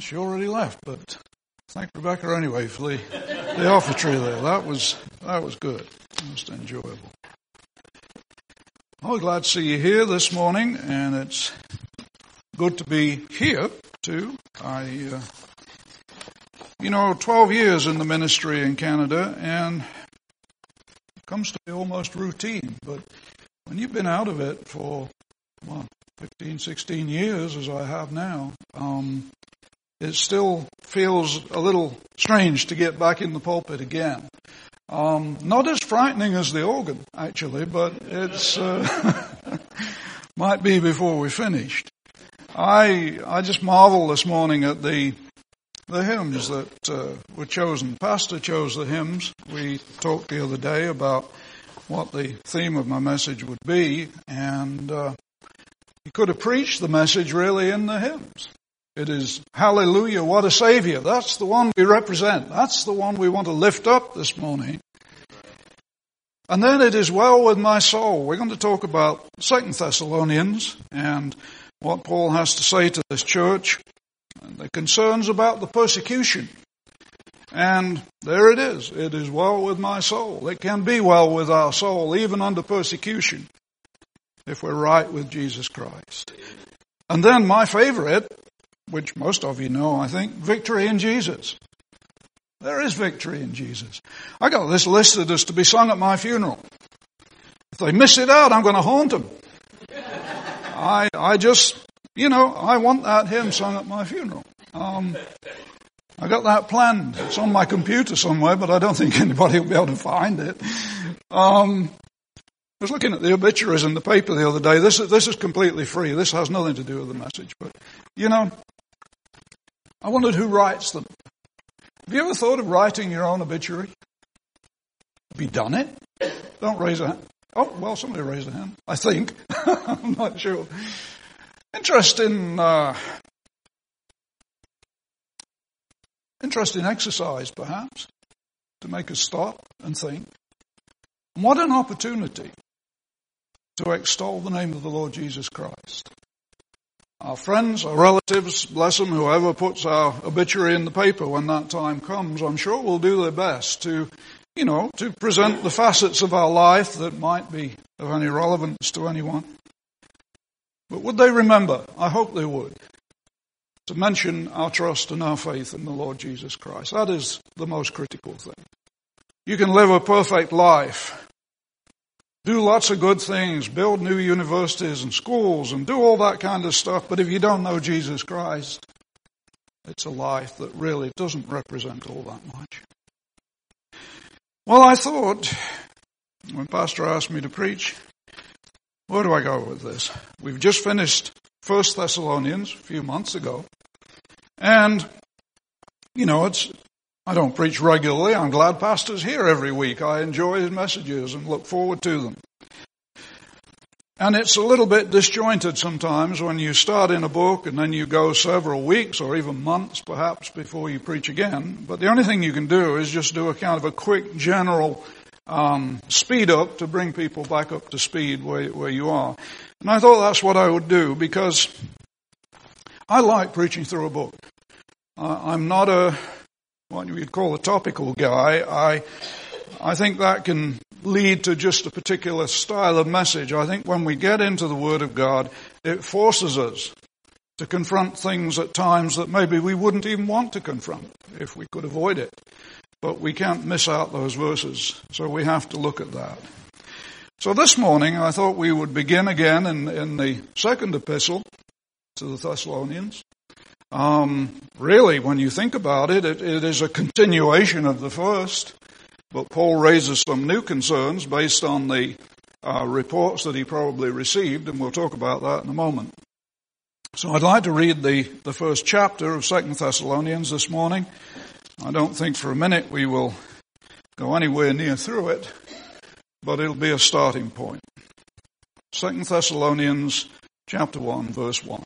she already left, but thank Rebecca anyway for the offertory there. That was good. Most enjoyable. I'm glad to see you here this morning, and it's good to be here too. 12 years in the ministry in Canada, and it comes to be almost routine. But when you've been out of it for 15, 16 years, as I have now, it still feels a little strange to get back in the pulpit again. Not as frightening as the organ, actually, but it's might be before we're finished. I just marvel this morning at the hymns that were chosen. Pastor chose the hymns. We talked the other day about what the theme of my message would be, and he could have preached the message really in the hymns. It is, hallelujah, what a Savior. That's the one we represent. That's the one we want to lift up this morning. And then it is well with my soul. We're going to talk about 2 Thessalonians and what Paul has to say to this church, and the concerns about the persecution. And there it is. It is well with my soul. It can be well with our soul, even under persecution, if we're right with Jesus Christ. And then my favorite, which most of you know, I think, victory in Jesus. There is victory in Jesus. I got this listed as to be sung at my funeral. If they miss it out, I'm going to haunt them. I just, I want that hymn sung at my funeral. I got that planned. It's on my computer somewhere, but I don't think anybody will be able to find it. I was looking at the obituaries in the paper the other day. This is completely free. This has nothing to do with the message. But, I wondered who writes them. Have you ever thought of writing your own obituary? Have you done it? Don't raise a hand. Oh, well, somebody raised a hand. I think. I'm not sure. Interesting exercise, perhaps, to make us stop and think. And what an opportunity to extol the name of the Lord Jesus Christ. Our friends, our relatives, bless them, whoever puts our obituary in the paper when that time comes, I'm sure will do their best to present the facets of our life that might be of any relevance to anyone. But would they remember, I hope they would, to mention our trust and our faith in the Lord Jesus Christ. That is the most critical thing. You can live a perfect life, do lots of good things, build new universities and schools and do all that kind of stuff, but if you don't know Jesus Christ, it's a life that really doesn't represent all that much. Well, I thought, when Pastor asked me to preach, where do I go with this? We've just finished 1 Thessalonians a few months ago, and, I don't preach regularly. I'm glad Pastor's here every week. I enjoy his messages and look forward to them. And it's a little bit disjointed sometimes when you start in a book and then you go several weeks or even months perhaps before you preach again. But the only thing you can do is just do a kind of a quick general speed up to bring people back up to speed where you are. And I thought that's what I would do because I like preaching through a book. I'm not what you'd call a topical guy. I think that can lead to just a particular style of message. I think when we get into the Word of God, it forces us to confront things at times that maybe we wouldn't even want to confront if we could avoid it. But we can't miss out those verses, so we have to look at that. So this morning I thought we would begin again in the second epistle to the Thessalonians. Really, when you think about it, it is a continuation of the first, but Paul raises some new concerns based on the reports that he probably received, and we'll talk about that in a moment. So I'd like to read the first chapter of 2 Thessalonians this morning. I don't think for a minute we will go anywhere near through it, but it'll be a starting point. 2 Thessalonians chapter 1, verse 1.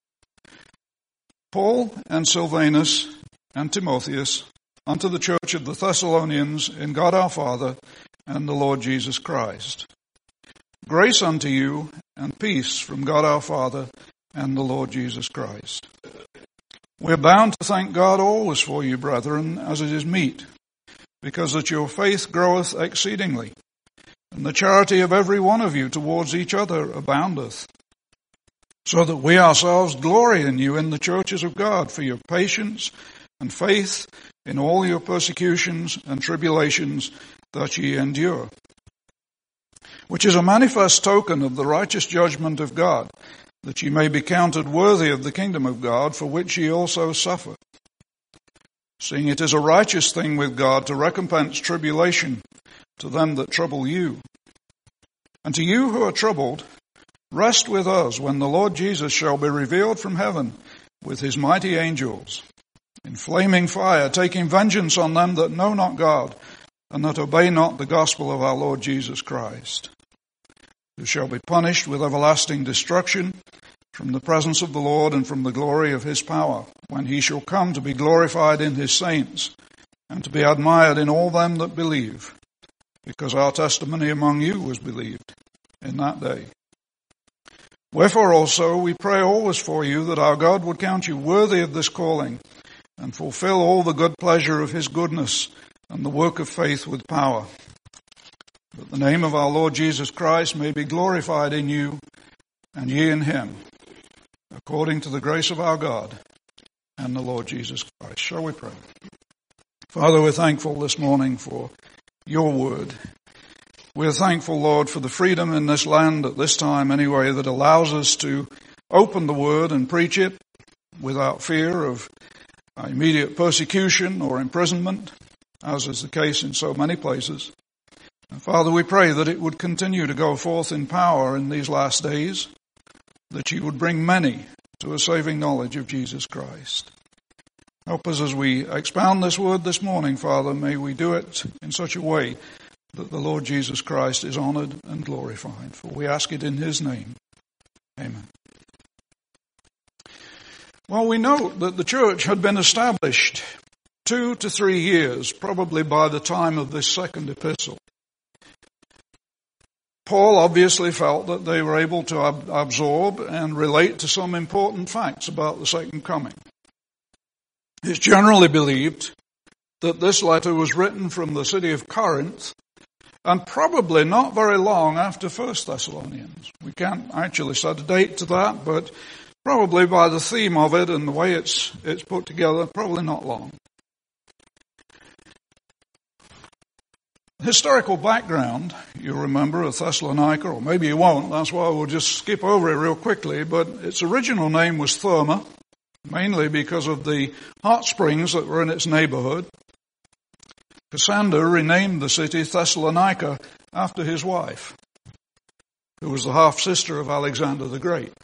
Paul and Silvanus and Timotheus unto the church of the Thessalonians in God our Father and the Lord Jesus Christ. Grace unto you and peace from God our Father and the Lord Jesus Christ. We're bound to thank God always for you, brethren, as it is meet, because that your faith groweth exceedingly, and the charity of every one of you towards each other aboundeth, so that we ourselves glory in you in the churches of God for your patience and faith in all your persecutions and tribulations that ye endure, which is a manifest token of the righteous judgment of God, that ye may be counted worthy of the kingdom of God, for which ye also suffer. Seeing it is a righteous thing with God to recompense tribulation to them that trouble you. And to you who are troubled, rest with us when the Lord Jesus shall be revealed from heaven with his mighty angels, in flaming fire, taking vengeance on them that know not God, and that obey not the gospel of our Lord Jesus Christ, who shall be punished with everlasting destruction from the presence of the Lord and from the glory of his power, when he shall come to be glorified in his saints, and to be admired in all them that believe, because our testimony among you was believed in that day. Wherefore also we pray always for you, that our God would count you worthy of this calling, and fulfill all the good pleasure of his goodness, and the work of faith with power, that the name of our Lord Jesus Christ may be glorified in you, and ye in him, according to the grace of our God and the Lord Jesus Christ. Shall we pray? Father, we're thankful this morning for your word. We're thankful, Lord, for the freedom in this land at this time anyway that allows us to open the word and preach it without fear of immediate persecution or imprisonment, as is the case in so many places. And Father, we pray that it would continue to go forth in power in these last days, that you would bring many to a saving knowledge of Jesus Christ. Help us as we expound this word this morning, Father. May we do it in such a way that the Lord Jesus Christ is honored and glorified. For we ask it in his name. Amen. Well, we note that the church had been established 2 to 3 years, probably by the time of this second epistle. Paul obviously felt that they were able to absorb and relate to some important facts about the second coming. It's generally believed that this letter was written from the city of Corinth, and probably not very long after 1 Thessalonians. We can't actually set a date to that, but probably by the theme of it and the way it's put together, probably not long. Historical background, you'll remember, of Thessalonica, or maybe you won't, that's why we'll just skip over it real quickly, but its original name was Therma, mainly because of the hot springs that were in its neighborhood. Cassander renamed the city Thessalonica after his wife, who was the half-sister of Alexander the Great.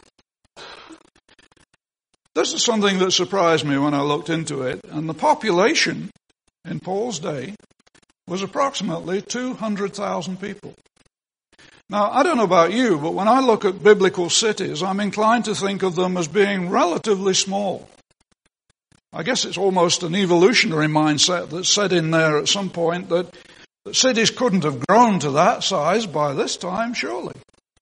This is something that surprised me when I looked into it, and the population in Paul's day was approximately 200,000 people. Now, I don't know about you, but when I look at biblical cities, I'm inclined to think of them as being relatively small. I guess it's almost an evolutionary mindset that's set in there at some point that cities couldn't have grown to that size by this time, surely.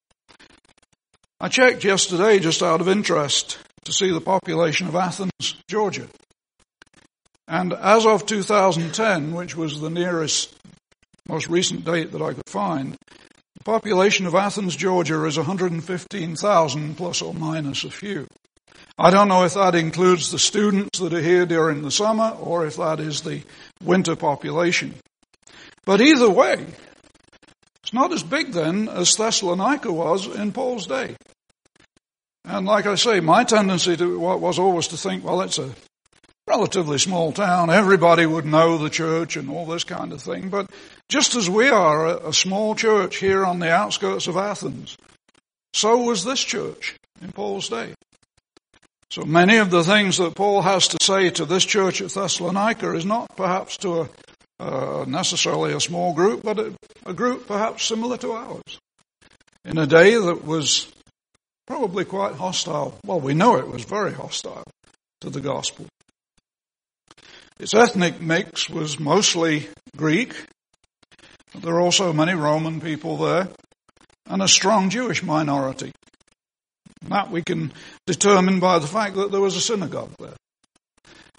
I checked yesterday, just out of interest, to see the population of Athens, Georgia. And as of 2010, which was the nearest, most recent date that I could find, the population of Athens, Georgia is 115,000 plus or minus a few. I don't know if that includes the students that are here during the summer or if that is the winter population. But either way, it's not as big then as Thessalonica was in Paul's day. And like I say, my tendency was always to think, well, it's a relatively small town. Everybody would know the church and all this kind of thing. But just as we are a small church here on the outskirts of Athens, so was this church in Paul's day. So many of the things that Paul has to say to this church at Thessalonica is not perhaps to necessarily a small group, but a group perhaps similar to ours, in a day that was probably quite hostile. Well, we know it was very hostile to the gospel. Its ethnic mix was mostly Greek, but there are also many Roman people there, and a strong Jewish minority. That we can determine by the fact that there was a synagogue there.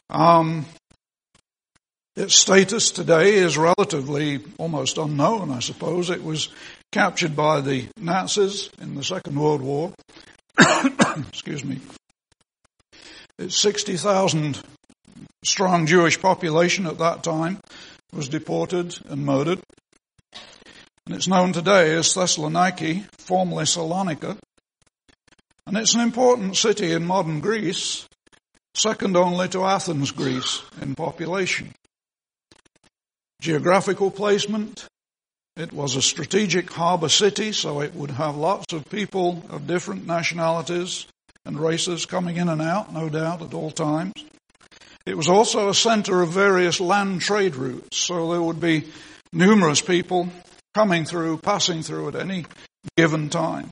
Its status today is relatively almost unknown, I suppose. It was captured by the Nazis in the Second World War. Excuse me. Its 60,000 strong Jewish population at that time was deported and murdered. And it's known today as Thessaloniki, formerly Salonika. And it's an important city in modern Greece, second only to Athens, Greece, in population. Geographical placement, it was a strategic harbour city, so it would have lots of people of different nationalities and races coming in and out, no doubt, at all times. It was also a centre of various land trade routes, so there would be numerous people coming through, passing through at any given time.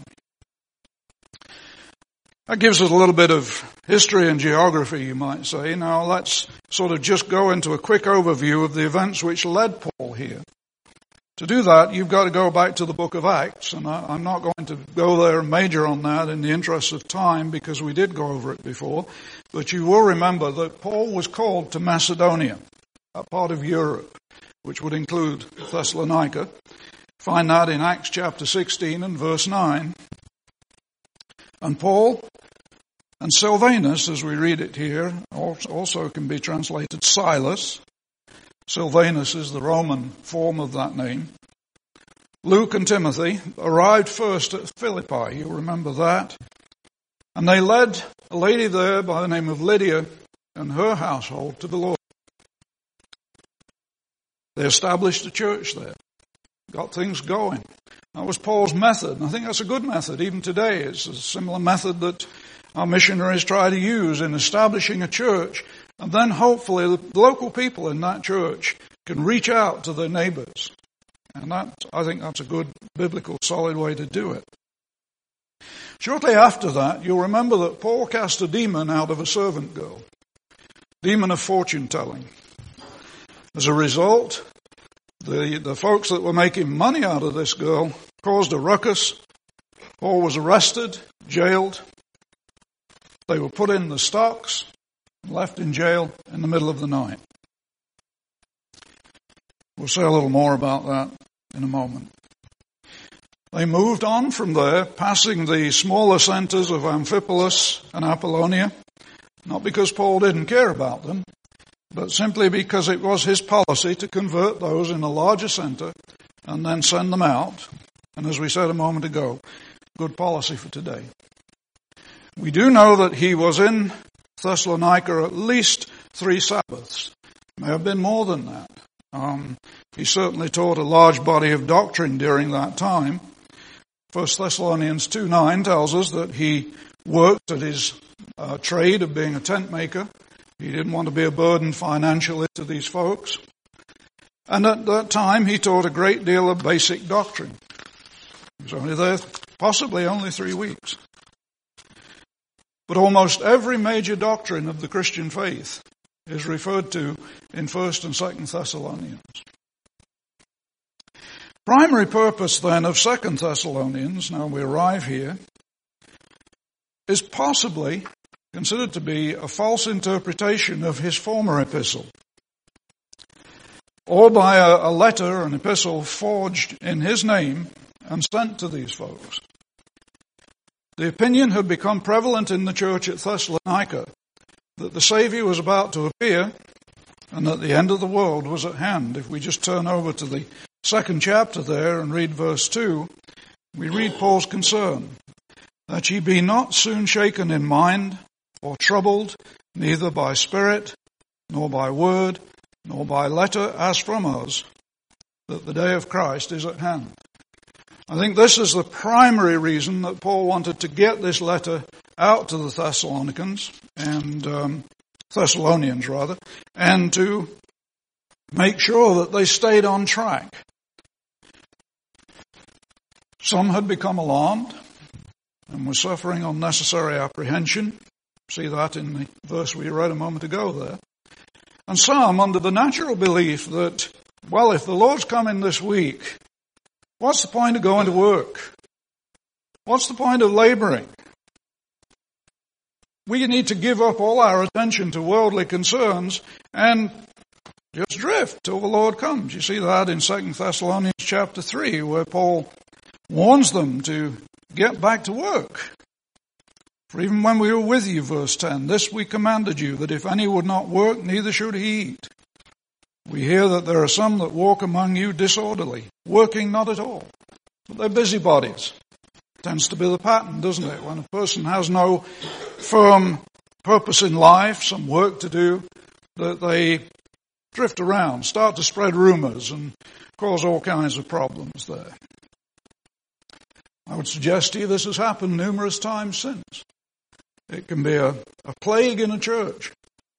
That gives us a little bit of history and geography, you might say. Now let's sort of just go into a quick overview of the events which led Paul here. To do that, you've got to go back to the book of Acts, and I'm not going to go there and major on that in the interest of time because we did go over it before. But you will remember that Paul was called to Macedonia, a part of Europe, which would include Thessalonica. Find that in Acts chapter 16 and verse 9. And Paul and Silvanus, as we read it here, also can be translated Silas. Silvanus is the Roman form of that name. Luke and Timothy arrived first at Philippi, you'll remember that. And they led a lady there by the name of Lydia and her household to the Lord. They established a church there, got things going. That was Paul's method, and I think that's a good method. Even today, it's a similar method that our missionaries try to use in establishing a church, and then hopefully the local people in that church can reach out to their neighbours. And I think that's a good biblical solid way to do it. Shortly after that, you'll remember that Paul cast a demon out of a servant girl, demon of fortune telling. As a result, the folks that were making money out of this girl caused a ruckus. Paul was arrested, jailed. They were put in the stocks and left in jail in the middle of the night. We'll say a little more about that in a moment. They moved on from there, passing the smaller centres of Amphipolis and Apollonia, not because Paul didn't care about them, but simply because it was his policy to convert those in a larger centre and then send them out. And as we said a moment ago, good policy for today. We do know that he was in Thessalonica at least 3 Sabbaths. May have been more than that. He certainly taught a large body of doctrine during that time. 1 Thessalonians 2:9 tells us that he worked at his trade of being a tent maker. He didn't want to be a burden financially to these folks. And at that time, he taught a great deal of basic doctrine. He was only there, possibly only 3 weeks. But almost every major doctrine of the Christian faith is referred to in 1st and 2nd Thessalonians. Primary purpose then of 2nd Thessalonians, now we arrive here, is possibly considered to be a false interpretation of his former epistle, or by a letter, an epistle forged in his name and sent to these folks. The opinion had become prevalent in the church at Thessalonica that the Saviour was about to appear and that the end of the world was at hand. If we just turn over to the 2nd chapter there and read verse 2, we read Paul's concern, that ye be not soon shaken in mind or troubled, neither by spirit, nor by word, nor by letter as from us, that the day of Christ is at hand. I think this is the primary reason that Paul wanted to get this letter out to the Thessalonians, and to make sure that they stayed on track. Some had become alarmed and were suffering unnecessary apprehension. See that in the verse we read a moment ago there. And some under the natural belief that, well, if the Lord's coming this week, what's the point of going to work? What's the point of labouring? We need to give up all our attention to worldly concerns and just drift till the Lord comes. You see that in 2 Thessalonians chapter 3, where Paul warns them to get back to work. For even when we were with you, verse 10, this we commanded you, that if any would not work, neither should he eat. We hear that there are some that walk among you disorderly, working not at all, but they're busybodies. Tends to be the pattern, doesn't it? When a person has no firm purpose in life, some work to do, that they drift around, start to spread rumors and cause all kinds of problems there. I would suggest to you this has happened numerous times since. It can be a plague in a church.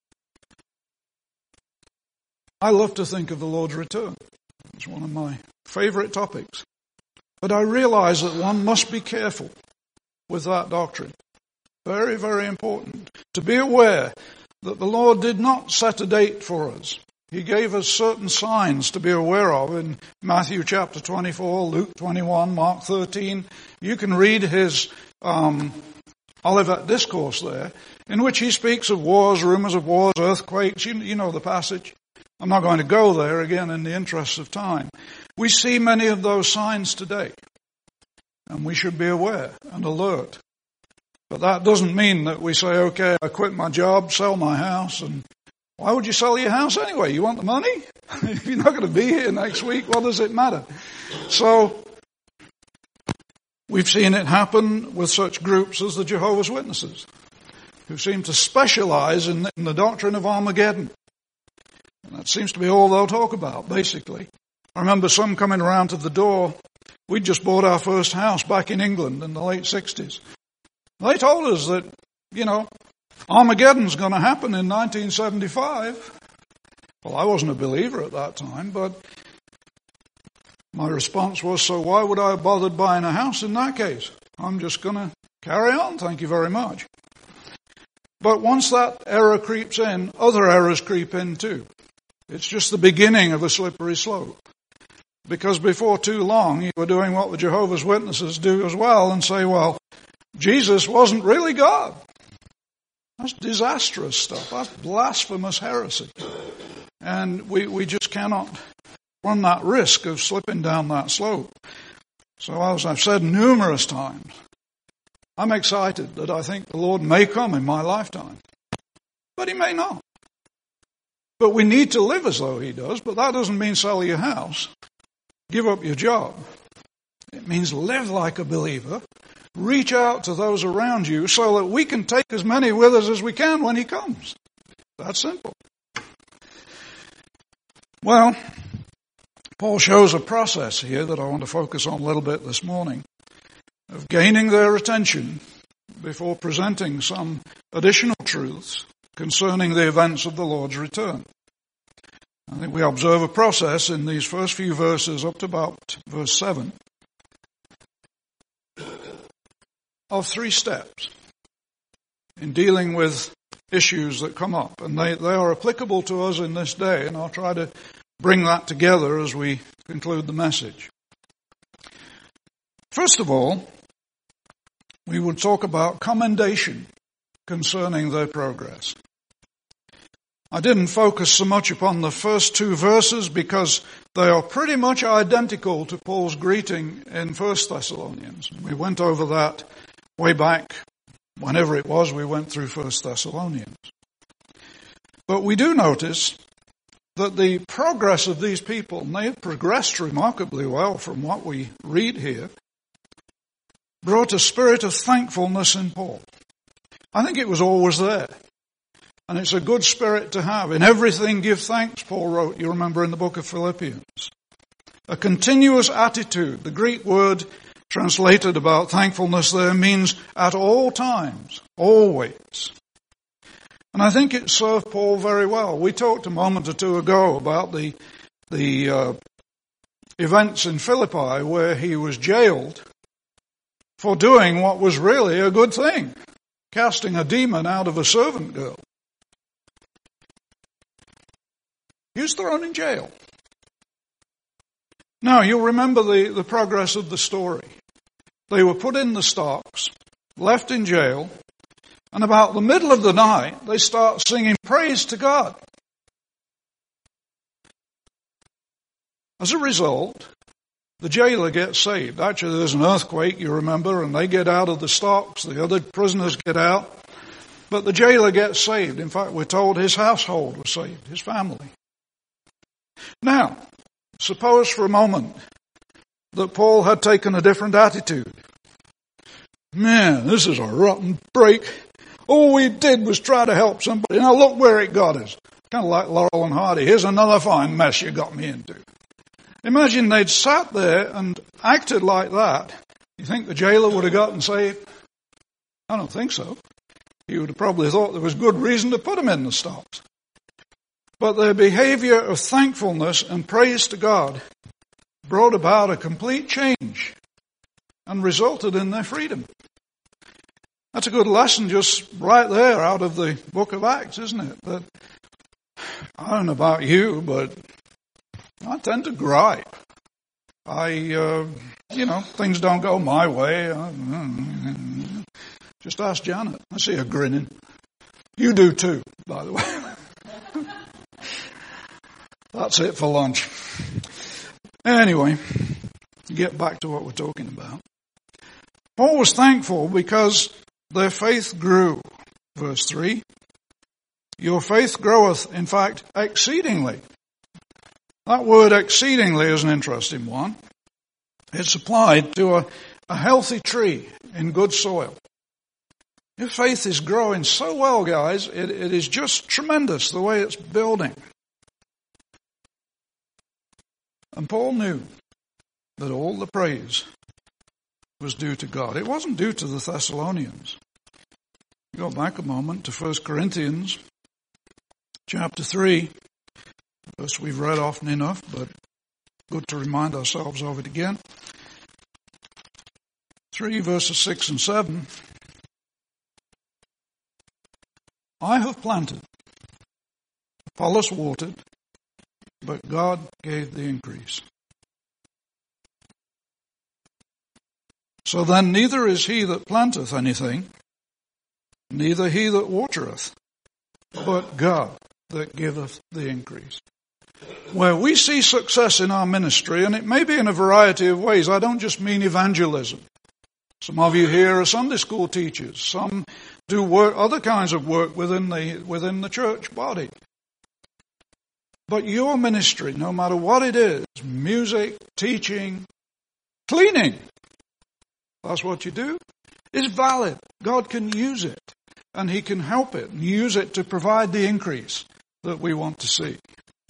I love to think of the Lord's return. It's one of my favorite topics. But I realize that one must be careful with that doctrine. Very, very important. To be aware that the Lord did not set a date for us. He gave us certain signs to be aware of in Matthew chapter 24, Luke 21, Mark 13. You can read his Olivet Discourse there, in which he speaks of wars, rumors of wars, earthquakes. You know the passage. I'm not going to go there again in the interest of time. We see many of those signs today, and we should be aware and alert. But that doesn't mean that we say, okay, I quit my job, sell my house, and why would you sell your house anyway? You want the money? If you're not going to be here next week, what does it matter? So, we've seen it happen with such groups as the Jehovah's Witnesses, who seem to specialize in the doctrine of Armageddon. And that seems to be all they'll talk about, basically. I remember some coming around to the door. We'd just bought our first house back in England in the late 60s. They told us that, Armageddon's going to happen in 1975. Well, I wasn't a believer at that time, but my response was, so why would I have bothered buying a house in that case? I'm just going to carry on, thank you very much. But once that error creeps in, other errors creep in too. It's just the beginning of a slippery slope. Because before too long, you were doing what the Jehovah's Witnesses do as well and say, well, Jesus wasn't really God. That's disastrous stuff. That's blasphemous heresy. And we just cannot run that risk of slipping down that slope. So as I've said numerous times, I'm excited that I think the Lord may come in my lifetime. But he may not. But we need to live as though he does, but that doesn't mean sell your house, give up your job. It means live like a believer, reach out to those around you so that we can take as many with us as we can when he comes. That's simple. Well, Paul shows a process here that I want to focus on a little bit this morning of gaining their attention before presenting some additional truths concerning the events of the Lord's return. I think we observe a process in these first few verses up to about verse 7 of 3 steps in dealing with issues that come up. And they are applicable to us in this day, and I'll try to bring that together as we conclude the message. First of all, we would talk about commendation concerning their progress. I didn't focus so much upon the first 2 verses because they are pretty much identical to Paul's greeting in 1 Thessalonians. We went over that way back, whenever it was we went through 1 Thessalonians. But we do notice that the progress of these people, and they have progressed remarkably well from what we read here, brought a spirit of thankfulness in Paul. I think it was always there. And it's a good spirit to have. In everything give thanks, Paul wrote, you remember in the book of Philippians. A continuous attitude. The Greek word translated about thankfulness there means at all times, always. And I think it served Paul very well. We talked a moment or two ago about the events in Philippi where he was jailed for doing what was really a good thing, casting a demon out of a servant girl. He was thrown in jail. Now, you'll remember the progress of the story. They were put in the stocks, left in jail. And about the middle of the night, they start singing praise to God. As a result, the jailer gets saved. Actually, there's an earthquake, you remember, and they get out of the stocks. The other prisoners get out. But the jailer gets saved. In fact, we're told his household was saved, his family. Now, suppose for a moment that Paul had taken a different attitude. Man, this is a rotten break. All we did was try to help somebody. Now look where it got us. Kind of like Laurel and Hardy. Here's another fine mess you got me into. Imagine they'd sat there and acted like that. You think the jailer would have gotten saved? I don't think so. He would have probably thought there was good reason to put them in the stocks. But their behavior of thankfulness and praise to God brought about a complete change and resulted in their freedom. That's a good lesson just right there out of the book of Acts, isn't it? That I don't know about you, but I tend to gripe. Things don't go my way. Just ask Janet. I see her grinning. You do too, by the way. That's it for lunch. Anyway, get back to what we're talking about. Paul was thankful because their faith grew. Verse 3. Your faith groweth, in fact, exceedingly. That word exceedingly is an interesting one. It's applied to a healthy tree in good soil. Your faith is growing so well, guys, it is just tremendous the way it's building. And Paul knew that all the praise was due to God. It wasn't due to the Thessalonians. Go back a moment to 1 Corinthians chapter 3. Verse we've read often enough, but good to remind ourselves of it again. 3 verses 6 and 7. I have planted, Apollos watered, but God gave the increase. So then neither is he that planteth anything, neither he that watereth, but God that giveth the increase. Where we see success in our ministry, and it may be in a variety of ways, I don't just mean evangelism. Some of you here are Sunday school teachers. Some do work, other kinds of work within the church body. But your ministry, no matter what it is, music, teaching, cleaning, that's what you do, is valid. God can use it, and He can help it and use it to provide the increase that we want to see.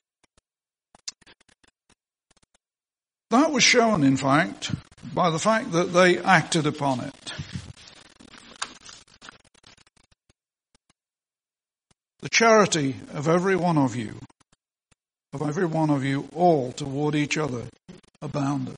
That was shown, in fact, by the fact that they acted upon it. The charity of every one of you all toward each other abounded.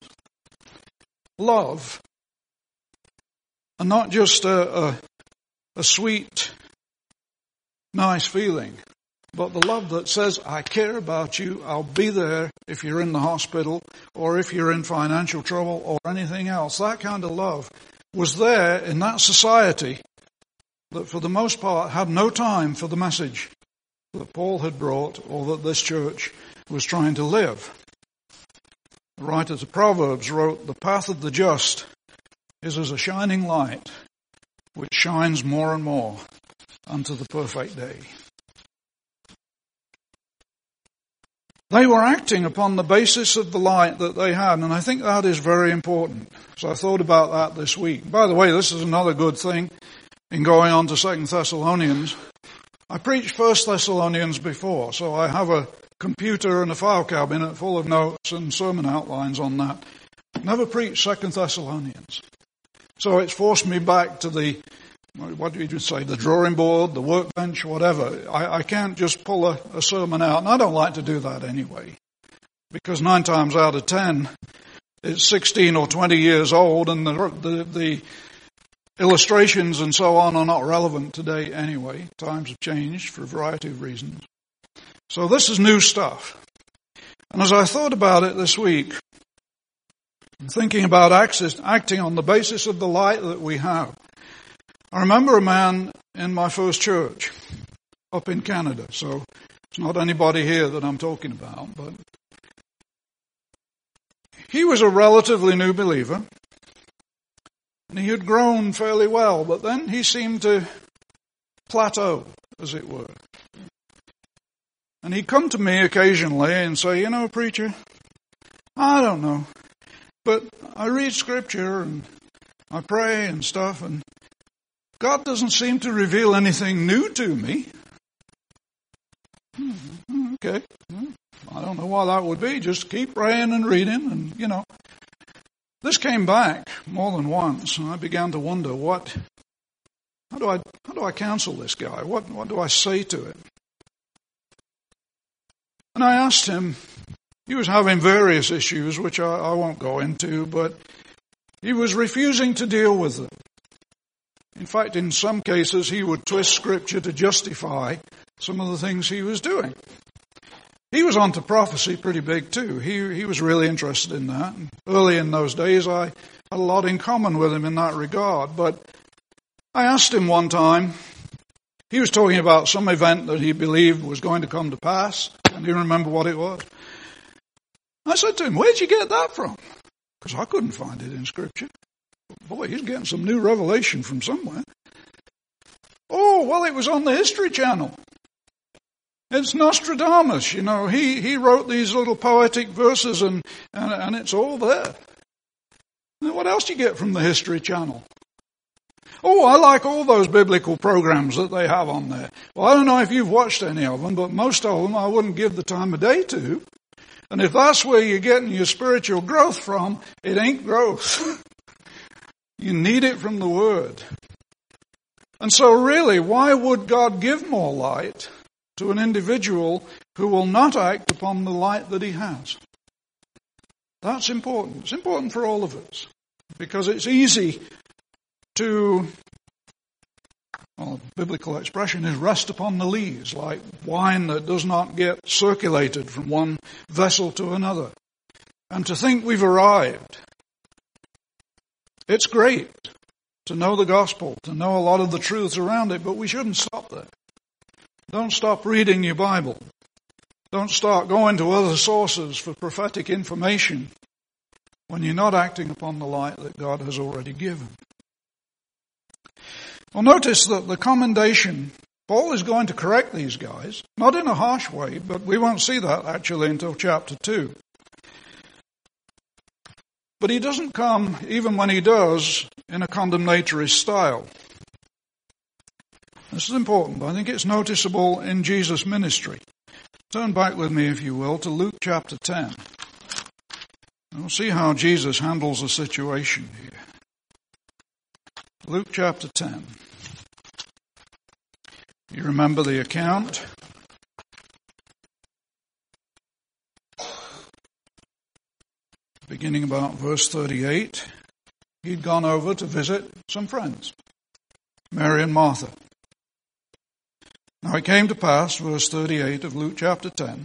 Love, and not just a sweet, nice feeling, but the love that says, I care about you, I'll be there if you're in the hospital or if you're in financial trouble or anything else. That kind of love was there in that society that for the most part had no time for the message that Paul had brought or that this church was trying to live. The writer of Proverbs wrote, the path of the just is as a shining light which shines more and more unto the perfect day. They were acting upon the basis of the light that they had, and I think that is very important. So I thought about that this week. By the way, this is another good thing in going on to 2 Thessalonians. I preached 1 Thessalonians before, so I have a computer and a file cabinet full of notes and sermon outlines on that. Never preached 2 Thessalonians. So it's forced me back to the drawing board, the workbench, whatever. I can't just pull a sermon out, and I don't like to do that anyway. Because 9 times out of 10, it's 16 or 20 years old, and the illustrations and so on are not relevant today anyway. Times have changed for a variety of reasons. So this is new stuff. And as I thought about it this week, thinking about acting on the basis of the light that we have, I remember a man in my first church up in Canada. So it's not anybody here that I'm talking about, but he was a relatively new believer, and he had grown fairly well, but then he seemed to plateau, as it were. And he'd come to me occasionally and say, you know, preacher, I don't know, but I read Scripture and I pray and stuff, and God doesn't seem to reveal anything new to me. Okay. I don't know why that would be. Just keep praying and reading, and, you know. This came back more than once, and I began to wonder how do I counsel this guy? What do I say to him? And I asked him, he was having various issues, which I won't go into, but he was refusing to deal with them. In fact, in some cases, he would twist Scripture to justify some of the things he was doing. He was onto prophecy pretty big too. He was really interested in that. And early in those days, I had a lot in common with him in that regard. But I asked him one time, he was talking about some event that he believed was going to come to pass. And you remember what it was? I said to him, where'd you get that from? Because I couldn't find it in Scripture. Boy, he's getting some new revelation from somewhere. Oh, well, it was on the History Channel. It's Nostradamus, you know. He wrote these little poetic verses and it's all there. Now, what else do you get from the History Channel? Oh, I like all those biblical programs that they have on there. Well, I don't know if you've watched any of them, but most of them I wouldn't give the time of day to. And if that's where you're getting your spiritual growth from, it ain't growth. You need it from the Word. And so really, why would God give more light to an individual who will not act upon the light that he has? That's important. It's important for all of us. Because it's easy to, well, biblical expression is rest upon the lees, like wine that does not get circulated from one vessel to another. And to think we've arrived. It's great to know the gospel, to know a lot of the truths around it, but we shouldn't stop there. Don't stop reading your Bible. Don't start going to other sources for prophetic information when you're not acting upon the light that God has already given. Well, notice that the commendation, Paul is going to correct these guys, not in a harsh way, but we won't see that actually until chapter 2. But he doesn't come, even when he does, in a condemnatory style. This is important, but I think it's noticeable in Jesus' ministry. Turn back with me, if you will, to Luke chapter 10. And we'll see how Jesus handles the situation here. Luke chapter 10. You remember the account? Beginning about verse 38, he'd gone over to visit some friends, Mary and Martha. Now it came to pass, verse 38 of Luke chapter 10,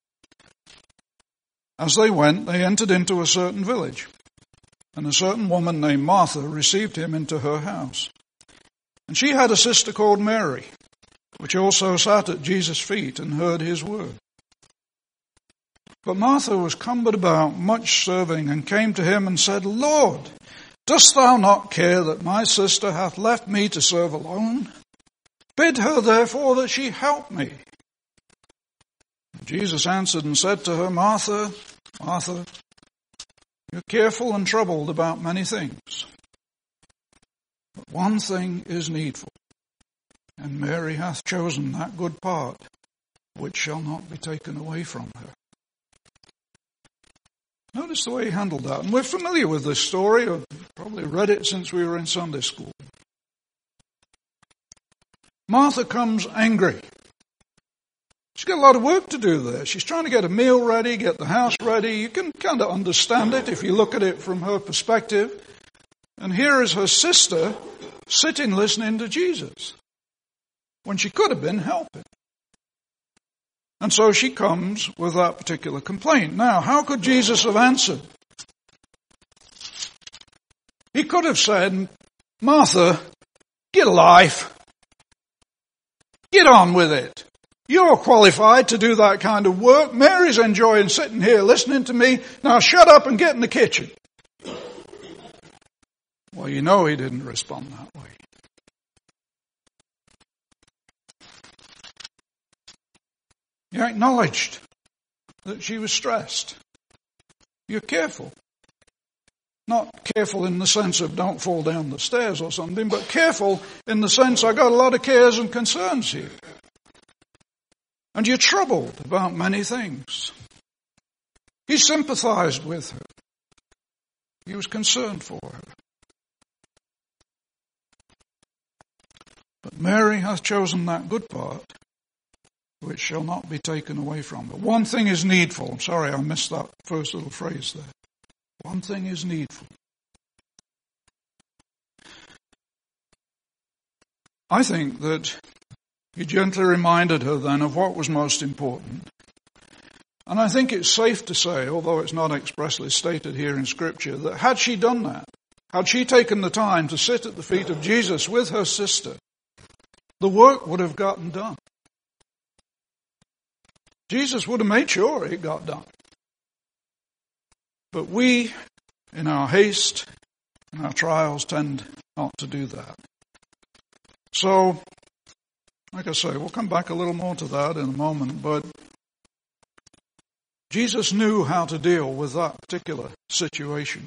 as they went, they entered into a certain village, and a certain woman named Martha received him into her house. And she had a sister called Mary, which also sat at Jesus' feet and heard his word. But Martha was cumbered about much serving, and came to him and said, Lord, dost thou not care that my sister hath left me to serve alone? Bid her therefore that she help me. And Jesus answered and said to her, Martha, Martha, you're careful and troubled about many things. But one thing is needful, and Mary hath chosen that good part, which shall not be taken away from her. Notice the way he handled that. And we're familiar with this story. I've probably read it since we were in Sunday school. Martha comes angry. She's got a lot of work to do there. She's trying to get a meal ready, get the house ready. You can kind of understand it if you look at it from her perspective. And here is her sister sitting listening to Jesus when she could have been helping. And so she comes with that particular complaint. Now, how could Jesus have answered? He could have said, Martha, get a life. Get on with it. You're qualified to do that kind of work. Mary's enjoying sitting here listening to me. Now shut up and get in the kitchen. Well, you know he didn't respond that way. He acknowledged that she was stressed. You're careful. Not careful in the sense of don't fall down the stairs or something, but careful in the sense I got a lot of cares and concerns here. And you're troubled about many things. He sympathized with her. He was concerned for her. But Mary hath chosen that good part, which shall not be taken away from her. One thing is needful. I'm sorry I missed that first little phrase there. One thing is needful. I think that he gently reminded her then of what was most important. And I think it's safe to say, although it's not expressly stated here in Scripture, that had she done that, had she taken the time to sit at the feet of Jesus with her sister, the work would have gotten done. Jesus would have made sure it got done. But we, in our haste, in our trials, tend not to do that. So, like I say, we'll come back a little more to that in a moment, but Jesus knew how to deal with that particular situation.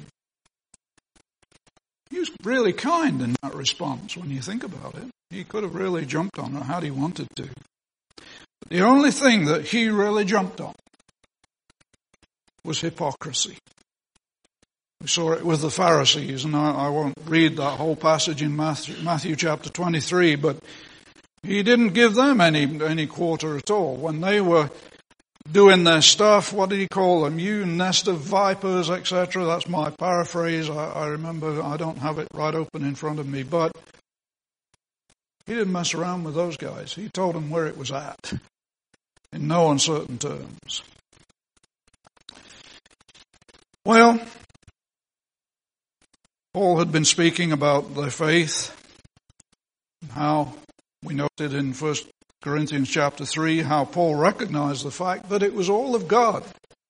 He was really kind in that response when you think about it. He could have really jumped on her had he wanted to. But the only thing that he really jumped on was hypocrisy. We saw it with the Pharisees, and I won't read that whole passage in Matthew chapter 23, but he didn't give them any quarter at all. When they were doing their stuff, what did he call them? You nest of vipers, etc. That's my paraphrase. I remember, I don't have it right open in front of me, but he didn't mess around with those guys. He told them where it was at, in no uncertain terms. Well, Paul had been speaking about their faith, how we noted in 1 Corinthians chapter 3 how Paul recognized the fact that it was all of God.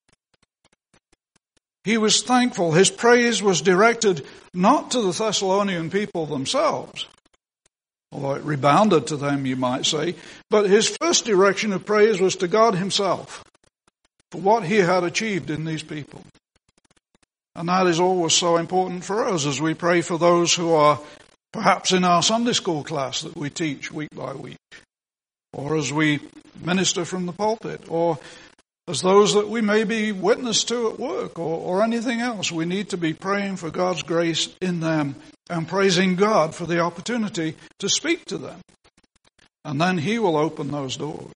He was thankful. His praise was directed not to the Thessalonian people themselves, although it rebounded to them, you might say, but his first direction of praise was to God himself for what he had achieved in these people. And that is always so important for us as we pray for those who are perhaps in our Sunday school class that we teach week by week, or as we minister from the pulpit, or as those that we may be witness to at work, or anything else. We need to be praying for God's grace in them and praising God for the opportunity to speak to them. And then he will open those doors.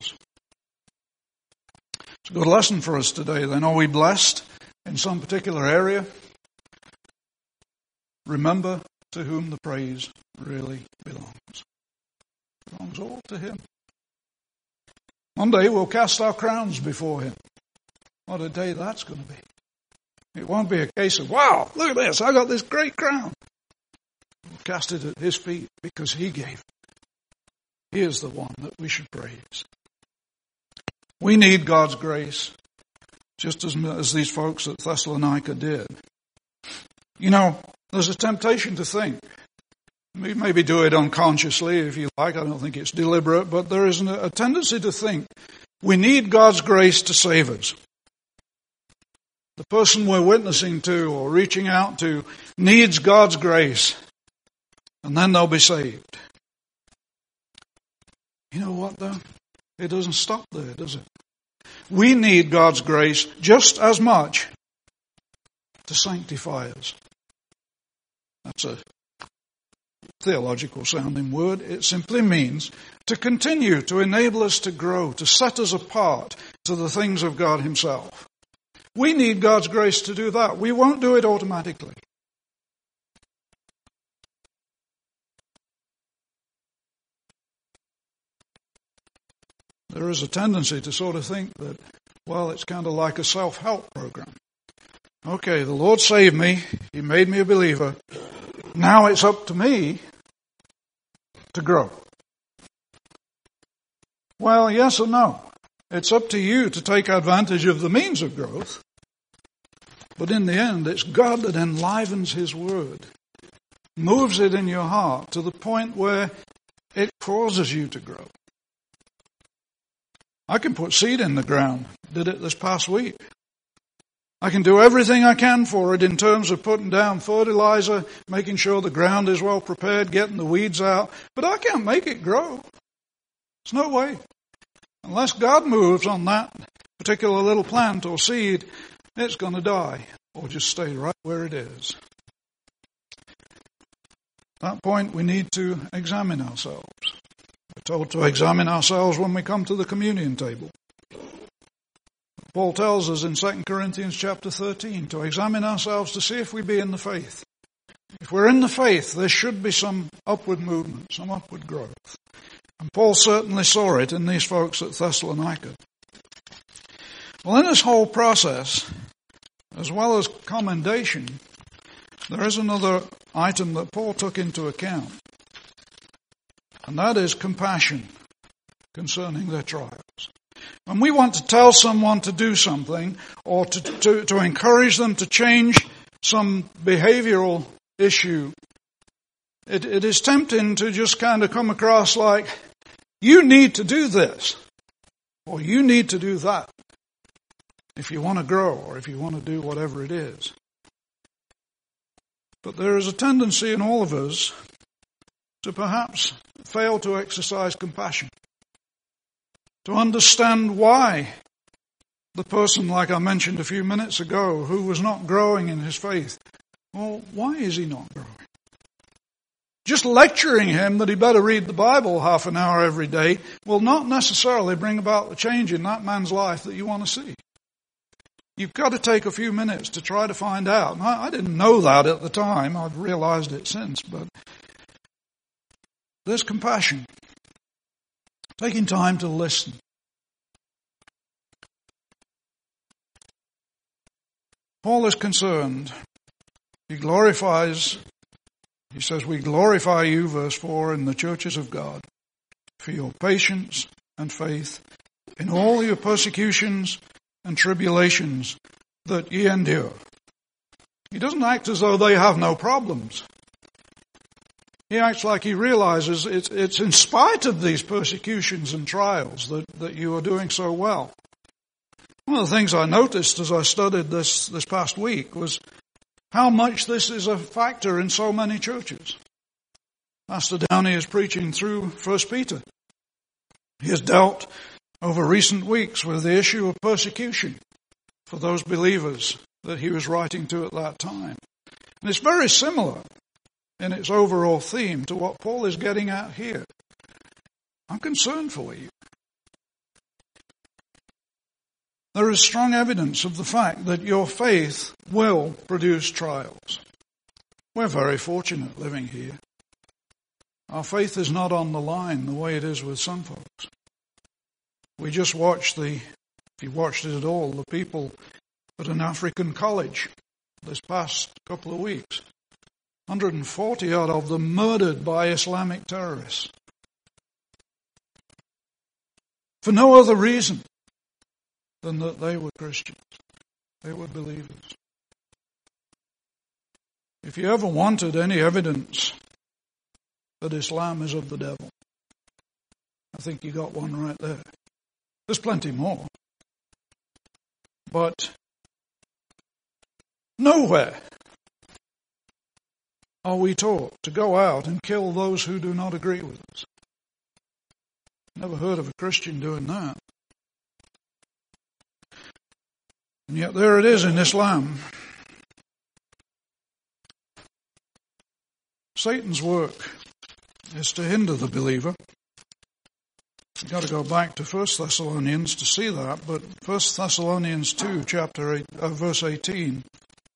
It's a good lesson for us today then. Are we blessed in some particular area? Remember to whom the praise really belongs. It belongs all to him. One day we'll cast our crowns before him. What a day that's going to be. It won't be a case of, wow, look at this, I got this great crown. We'll cast it at his feet because he gave it. He is the one that we should praise. We need God's grace, just as these folks at Thessalonica did. You know, there's a temptation to think, we maybe do it unconsciously if you like, I don't think it's deliberate, but there is a tendency to think we need God's grace to save us. The person we're witnessing to or reaching out to needs God's grace, and then they'll be saved. You know what though? It doesn't stop there, does it? We need God's grace just as much to sanctify us. That's a theological sounding word. It simply means to continue, to enable us to grow, to set us apart to the things of God himself. We need God's grace to do that. We won't do it automatically. There is a tendency to sort of think that, well, it's kind of like a self-help program. Okay, the Lord saved me. He made me a believer. Now it's up to me to grow. Well, yes or no. It's up to you to take advantage of the means of growth. But in the end, it's God that enlivens His Word, moves it in your heart to the point where it causes you to grow. I can put seed in the ground. Did it this past week. I can do everything I can for it in terms of putting down fertilizer, making sure the ground is well prepared, getting the weeds out. But I can't make it grow. There's no way. Unless God moves on that particular little plant or seed, it's going to die or just stay right where it is. At that point, we need to examine ourselves. We're told to examine ourselves when we come to the communion table. Paul tells us in 2 Corinthians chapter 13 to examine ourselves to see if we be in the faith. If we're in the faith, there should be some upward movement, some upward growth. And Paul certainly saw it in these folks at Thessalonica. Well, in this whole process, as well as commendation, there is another item that Paul took into account. And that is compassion concerning their trials. When we want to tell someone to do something or to encourage them to change some behavioral issue, it is tempting to just kind of come across like, you need to do this or you need to do that if you want to grow or if you want to do whatever it is. But there is a tendency in all of us to perhaps fail to exercise compassion, to understand why the person, like I mentioned a few minutes ago, who was not growing in his faith, well, why is he not growing? Just lecturing him that he better read the Bible half an hour every day will not necessarily bring about the change in that man's life that you want to see. You've got to take a few minutes to try to find out. And I didn't know that at the time. I've realized it since, but there's compassion. Taking time to listen. Paul is concerned. He says, we glorify you, verse 4, in the churches of God, for your patience and faith in all your persecutions and tribulations that ye endure. He doesn't act as though they have no problems. He acts like he realizes it's in spite of these persecutions and trials that you are doing so well. One of the things I noticed as I studied this past week was how much this is a factor in so many churches. Pastor Downey is preaching through 1 Peter. He has dealt over recent weeks with the issue of persecution for those believers that he was writing to at that time. And it's very similar in its overall theme to what Paul is getting at here. I'm concerned for you. There is strong evidence of the fact that your faith will produce trials. We're very fortunate living here. Our faith is not on the line the way it is with some folks. We just watched if you watched it at all, the people at an African college this past couple of weeks. 140 odd of them murdered by Islamic terrorists. For no other reason than that they were Christians. They were believers. If you ever wanted any evidence that Islam is of the devil, I think you got one right there. There's plenty more. But nowhere are we taught to go out and kill those who do not agree with us. Never heard of a Christian doing that. And yet there it is in Islam. Satan's work is to hinder the believer. You've got to go back to 1 Thessalonians to see that, but 1 Thessalonians 2, verse 18.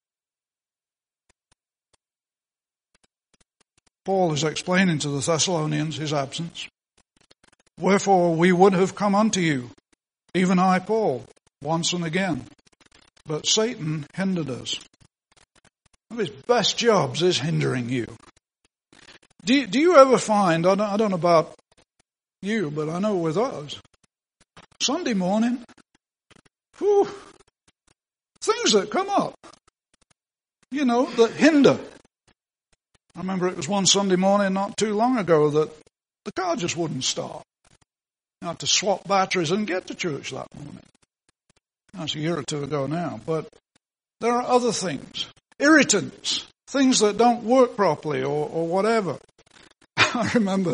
Paul is explaining to the Thessalonians his absence. Wherefore we would have come unto you, even I, Paul, once and again. But Satan hindered us. One of his best jobs is hindering you. Do you ever find, I don't know about you, but I know with us, Sunday morning, whew, things that come up, that hinder. I remember it was one Sunday morning not too long ago that the car just wouldn't start. I had to swap batteries and get to church that morning. That's a year or two ago now. But there are other things, irritants, things that don't work properly or whatever. I remember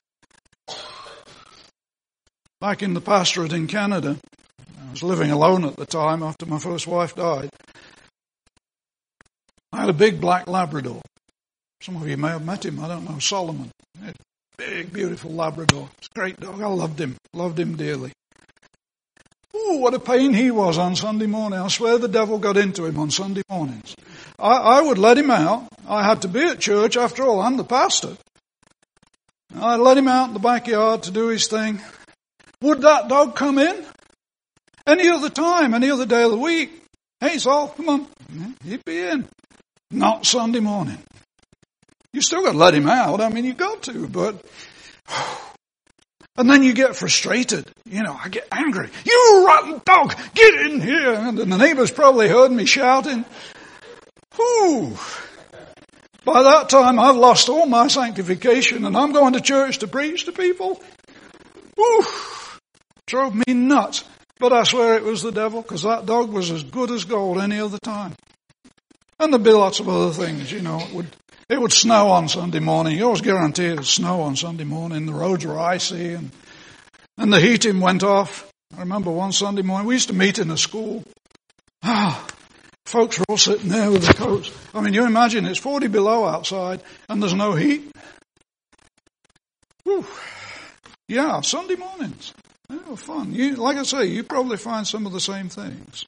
back in the pastorate in Canada, I was living alone at the time after my first wife died. I had a big black Labrador. Some of you may have met him, I don't know, Solomon. Big, beautiful Labrador. It's a great dog. I loved him dearly. Ooh, what a pain he was on Sunday morning. I swear the devil got into him on Sunday mornings. I would let him out. I had to be at church. After all, I'm the pastor. I'd let him out in the backyard to do his thing. Would that dog come in? Any other time, any other day of the week. Hey, Saul, come on. He'd be in. Not Sunday morning. You still got to let him out. I mean, you've got to, but... And then you get frustrated. I get angry. You rotten dog, get in here. And the neighbours probably heard me shouting. Whew. By that time, I've lost all my sanctification and I'm going to church to preach to people. Whew. Drove me nuts. But I swear it was the devil, because that dog was as good as gold any other time. And there'd be lots of other things, It would snow on Sunday morning. You always guarantee it would snow on Sunday morning. The roads were icy and the heating went off. I remember one Sunday morning, we used to meet in a school. Folks were all sitting there with their coats. I mean, you imagine it's 40 below outside and there's no heat. Whew. Yeah, Sunday mornings. They were fun. Like I say, you probably find some of the same things.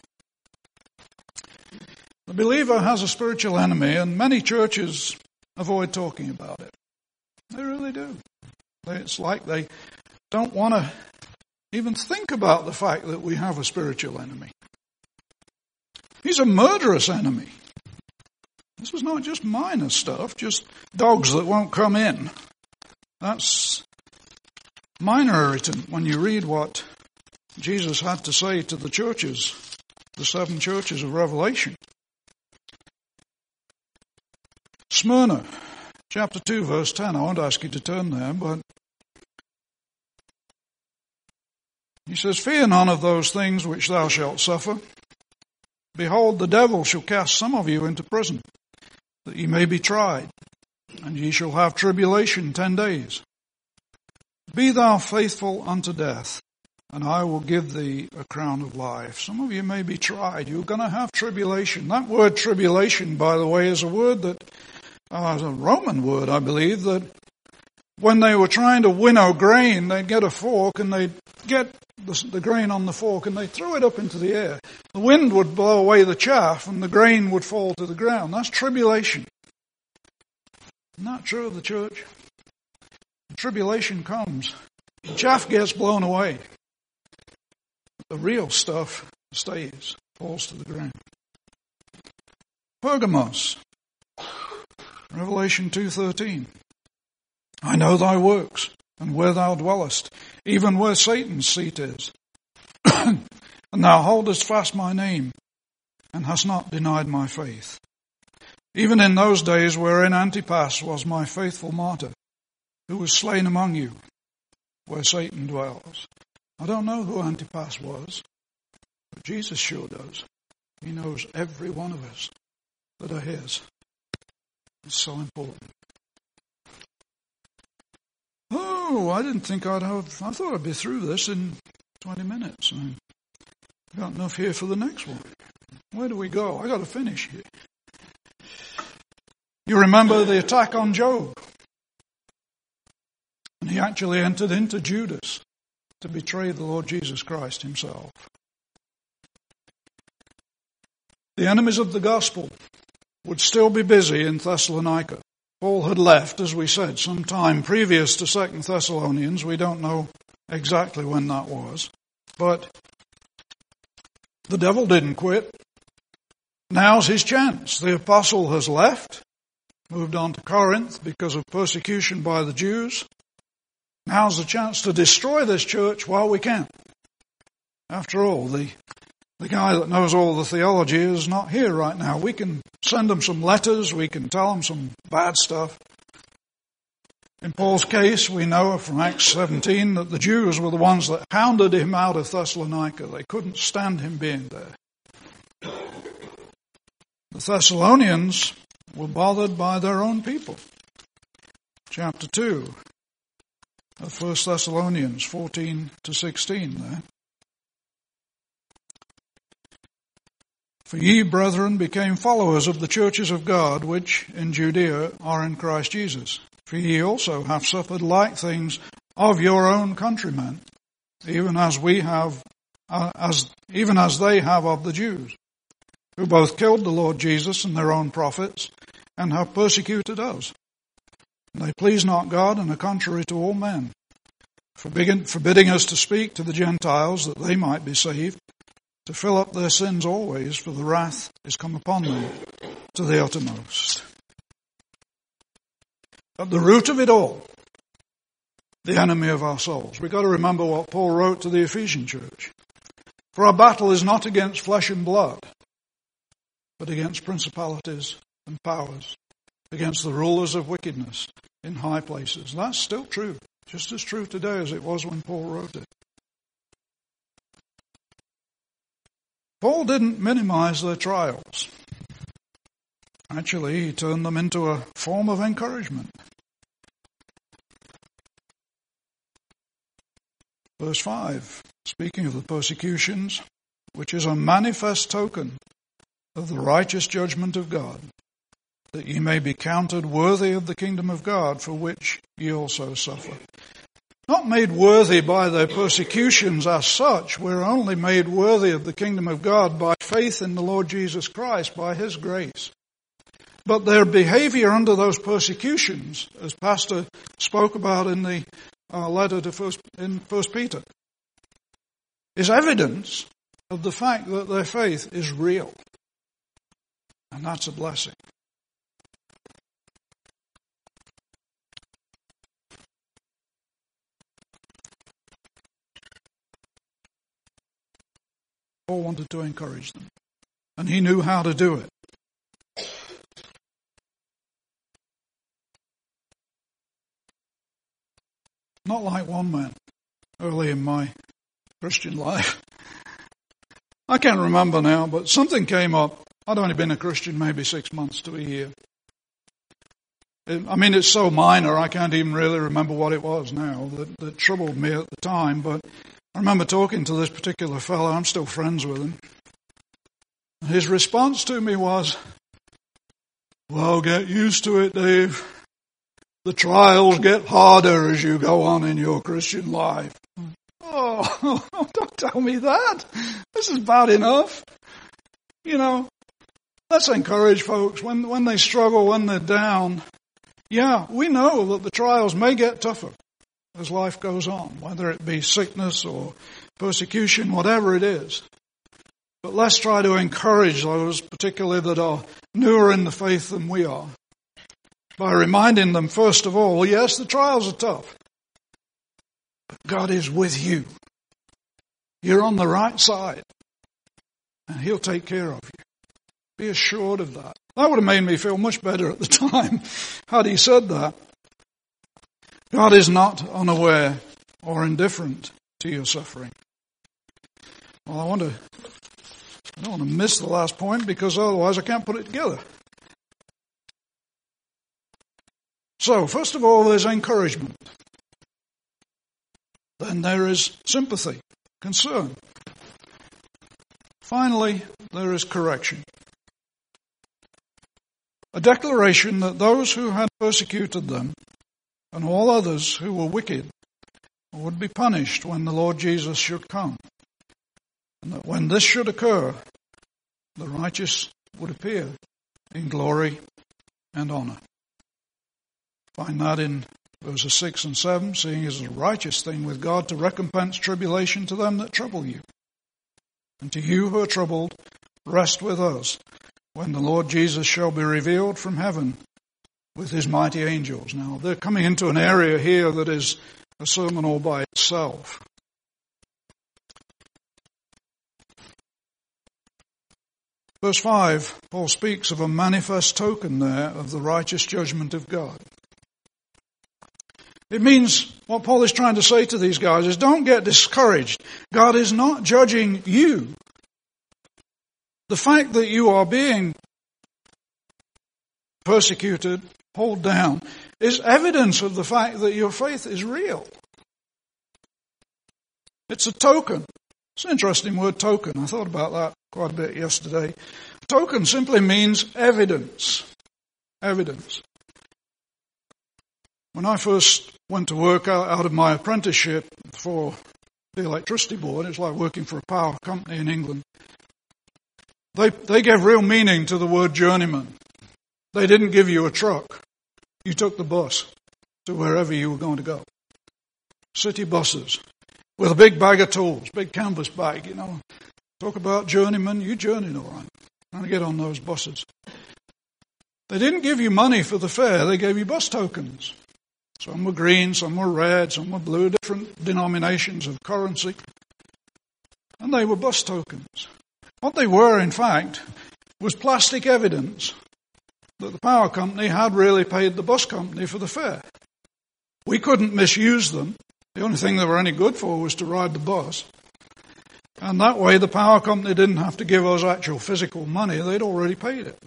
The believer has a spiritual enemy, and many churches avoid talking about it. They really do. It's like they don't want to even think about the fact that we have a spiritual enemy. He's a murderous enemy. This is not just minor stuff, just dogs that won't come in. That's minor irritant when you read what Jesus had to say to the churches, the 7 churches of Revelation. Smyrna, chapter 2, verse 10. I won't ask you to turn there, but he says, "Fear none of those things which thou shalt suffer. Behold, the devil shall cast some of you into prison, that ye may be tried, and ye shall have tribulation 10 days. Be thou faithful unto death, and I will give thee a crown of life." Some of you may be tried. You're going to have tribulation. That word tribulation, by the way, is a word that is a Roman word, I believe, that when they were trying to winnow grain, they'd get a fork and they'd get the grain on the fork and they'd throw it up into the air. The wind would blow away the chaff and the grain would fall to the ground. That's tribulation. Isn't that true of the church? Tribulation comes. The chaff gets blown away. The real stuff stays, falls to the ground. Pergamos, Revelation 2:13. "I know thy works, and where thou dwellest, even where Satan's seat is. And thou holdest fast my name, and hast not denied my faith. Even in those days wherein Antipas was my faithful martyr, who was slain among you, where Satan dwells." I don't know who Antipas was, but Jesus sure does. He knows every one of us that are his. It's so important. Oh, I didn't think I thought I'd be through this in 20 minutes. I've got enough here for the next one. Where do we go? I got to finish here. You remember the attack on Job? And he actually entered into Judas to betray the Lord Jesus Christ himself. The enemies of the gospel would still be busy in Thessalonica. Paul had left, as we said, some time previous to 2 Thessalonians. We don't know exactly when that was. But the devil didn't quit. Now's his chance. The apostle has left, moved on to Corinth because of persecution by the Jews. Now's the chance to destroy this church while we can. After all, the guy that knows all the theology is not here right now. We can send him some letters, we can tell him some bad stuff. In Paul's case, we know from Acts 17 that the Jews were the ones that hounded him out of Thessalonica. They couldn't stand him being there. The Thessalonians were bothered by their own people. Chapter 2 of 1 Thessalonians 14 to 16 there. For ye, brethren, became followers of the churches of God, which in Judea are in Christ Jesus. For ye also have suffered like things of your own countrymen, even as they have of the Jews, who both killed the Lord Jesus and their own prophets, and have persecuted us. And they please not God, and are contrary to all men, forbidding us to speak to the Gentiles that they might be saved, to fill up their sins always, for the wrath is come upon them to the uttermost. At the root of it all, the enemy of our souls. We've got to remember what Paul wrote to the Ephesian church. For our battle is not against flesh and blood, but against principalities and powers, against the rulers of wickedness in high places. That's still true, just as true today as it was when Paul wrote it. Paul didn't minimize their trials. Actually, he turned them into a form of encouragement. Verse 5, speaking of the persecutions, which is a manifest token of the righteous judgment of God, that ye may be counted worthy of the kingdom of God, for which ye also suffer. Not made worthy by their persecutions as such, we're only made worthy of the kingdom of God by faith in the Lord Jesus Christ, by His grace. But their behavior under those persecutions, as Pastor spoke about in the letter to First Peter, is evidence of the fact that their faith is real. And that's a blessing. Paul wanted to encourage them, and he knew how to do it. Not like one man early in my Christian life. I can't remember now, but something came up. I'd only been a Christian maybe 6 months to a year. It's so minor, I can't even really remember what it was now that troubled me at the time, but I remember talking to this particular fellow. I'm still friends with him. His response to me was, well, get used to it, Dave. The trials get harder as you go on in your Christian life. Oh, don't tell me that. This is bad enough. Let's encourage folks when they struggle, when they're down. Yeah, we know that the trials may get tougher as life goes on, whether it be sickness or persecution, whatever it is. But let's try to encourage those, particularly that are newer in the faith than we are, by reminding them, first of all, yes, the trials are tough, but God is with you. You're on the right side, and He'll take care of you. Be assured of that. That would have made me feel much better at the time had he said that. God is not unaware or indifferent to your suffering. Well, I don't want to miss the last point, because otherwise I can't put it together. So, first of all, there's encouragement. Then there is sympathy, concern. Finally, there is correction. A declaration that those who had persecuted them and all others who were wicked would be punished when the Lord Jesus should come. And that when this should occur, the righteous would appear in glory and honor. Find that in verses 6 and 7, seeing it is a righteous thing with God to recompense tribulation to them that trouble you. And to you who are troubled, rest with us, when the Lord Jesus shall be revealed from heaven with His mighty angels. Now, they're coming into an area here that is a sermon all by itself. Verse 5, Paul speaks of a manifest token there of the righteous judgment of God. It means what Paul is trying to say to these guys is don't get discouraged. God is not judging you. The fact that you are being persecuted, pulled down, is evidence of the fact that your faith is real. It's a token. It's an interesting word, token. I thought about that quite a bit yesterday. Token simply means evidence. Evidence. When I first went to work out of my apprenticeship for the electricity board, it's like working for a power company in England. They gave real meaning to the word journeyman. They didn't give you a truck. You took the bus to wherever you were going to go. City buses with a big bag of tools, big canvas bag, you know. Talk about journeyman, you journeyed all right. Trying to get on those buses. They didn't give you money for the fare, they gave you bus tokens. Some were green, some were red, some were blue, different denominations of currency. And they were bus tokens. What they were, in fact, was plastic evidence that the power company had really paid the bus company for the fare. We couldn't misuse them. The only thing they were any good for was to ride the bus. And that way the power company didn't have to give us actual physical money. They'd already paid it.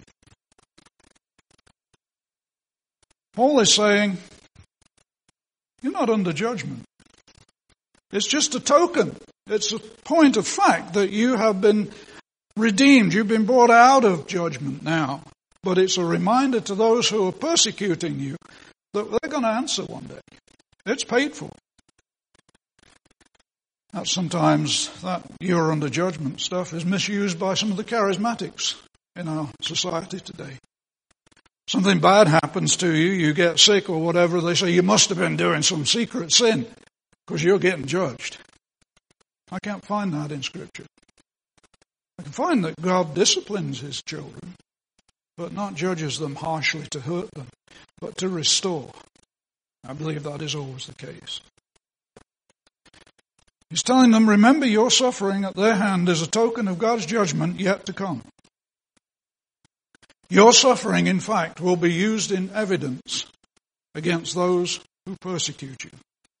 Paul is saying, you're not under judgment. It's just a token. It's a point of fact that you have been redeemed. You've been brought out of judgment now. But it's a reminder to those who are persecuting you that they're going to answer one day. It's paid for. Now, sometimes that you're under judgment stuff is misused by some of the charismatics in our society today. Something bad happens to you, you get sick or whatever, they say you must have been doing some secret sin because you're getting judged. I can't find that in Scripture. I can find that God disciplines His children, but not judges them harshly to hurt them, but to restore. I believe that is always the case. He's telling them, remember your suffering at their hand is a token of God's judgment yet to come. Your suffering, in fact, will be used in evidence against those who persecute you.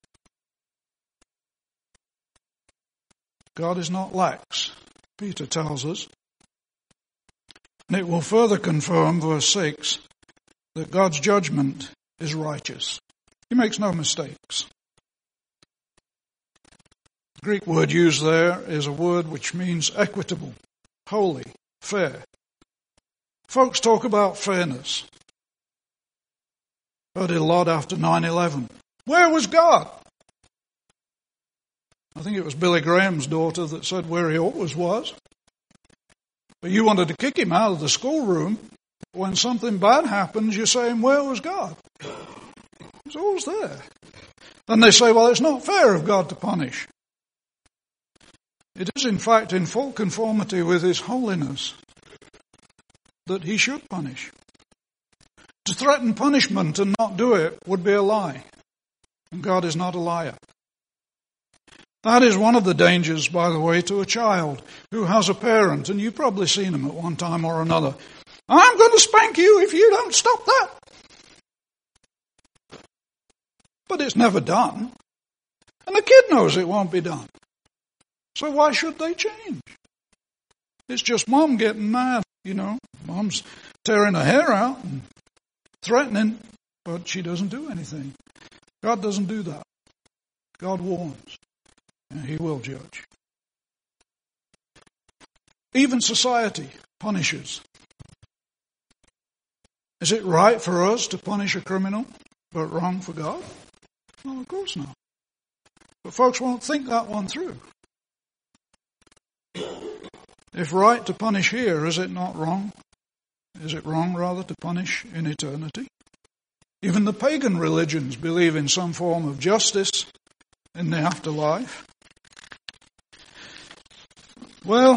God is not lax, Peter tells us. And it will further confirm, verse 6, that God's judgment is righteous. He makes no mistakes. The Greek word used there is a word which means equitable, holy, fair. Folks talk about fairness. Heard it a lot after 9/11. Where was God? I think it was Billy Graham's daughter that said where he always was. But you wanted to kick him out of the schoolroom. When something bad happens, you're saying, where was God? He's always there. Then they say, well, it's not fair of God to punish. It is, in fact, in full conformity with His holiness that He should punish. To threaten punishment and not do it would be a lie. And God is not a liar. That is one of the dangers, by the way, to a child who has a parent, and you've probably seen them at one time or another. I'm going to spank you if you don't stop that. But it's never done. And the kid knows it won't be done. So why should they change? It's just mom getting mad, you know. Mom's tearing her hair out and threatening, but she doesn't do anything. God doesn't do that. God warns, and He will judge. Even society punishes. Is it right for us to punish a criminal, but wrong for God? Well, of course not. But folks won't think that one through. If right to punish here, is it not wrong? Is it wrong, rather, to punish in eternity? Even the pagan religions believe in some form of justice in the afterlife. Well,